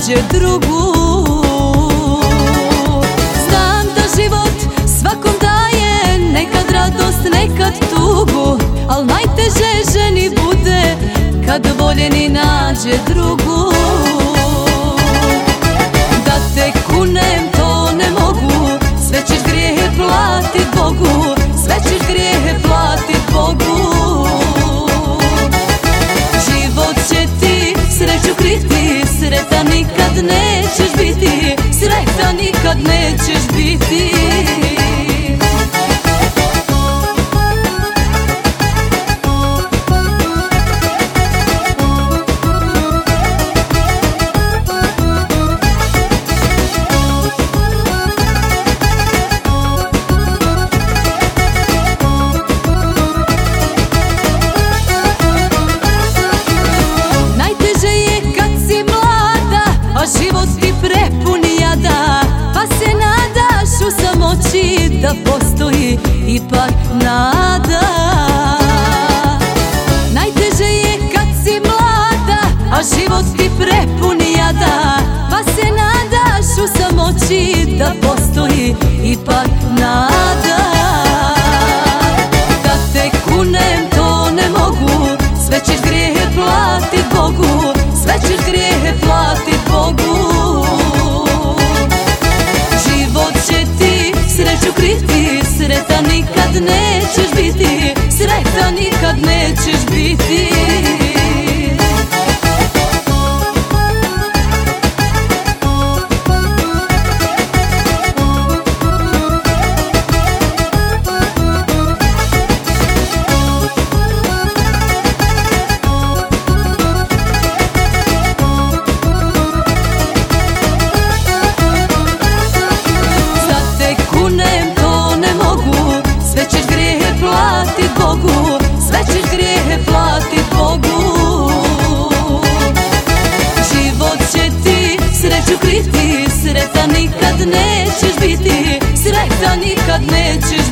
nađe drugu. Znam da život svakom daje nekad radost, nekad tugu, al najteže ženi bude kad voljeni nađe drugu. Da te kunem to ne mogu, sve ćeš grijehe platit Bogu, sve ćeš grijehe platit Bogu. Život će ti sreću kriti, sretan nikad nećeš biti, sretan nikad nećeš biti. Život ti prepun jada, pa se nadaš u samoći da postoji ipak nada. Najteže je kad si mlada, a život ti prepun jada, pa se nadaš u samoći da postoji ipak nada. Da te kunem to ne mogu, sve ćeš grijehe platit Bogu, sve ćeš grijehe platit Bogu. Život će ti sreću kriti, sretan nikad nećeš biti, sretan nikad nećeš biti. Bogu, sve ćeš grijehe platit Bogu. Život će ti sreću kriti, sretan nikad nećeš biti, sretan nikad nećeš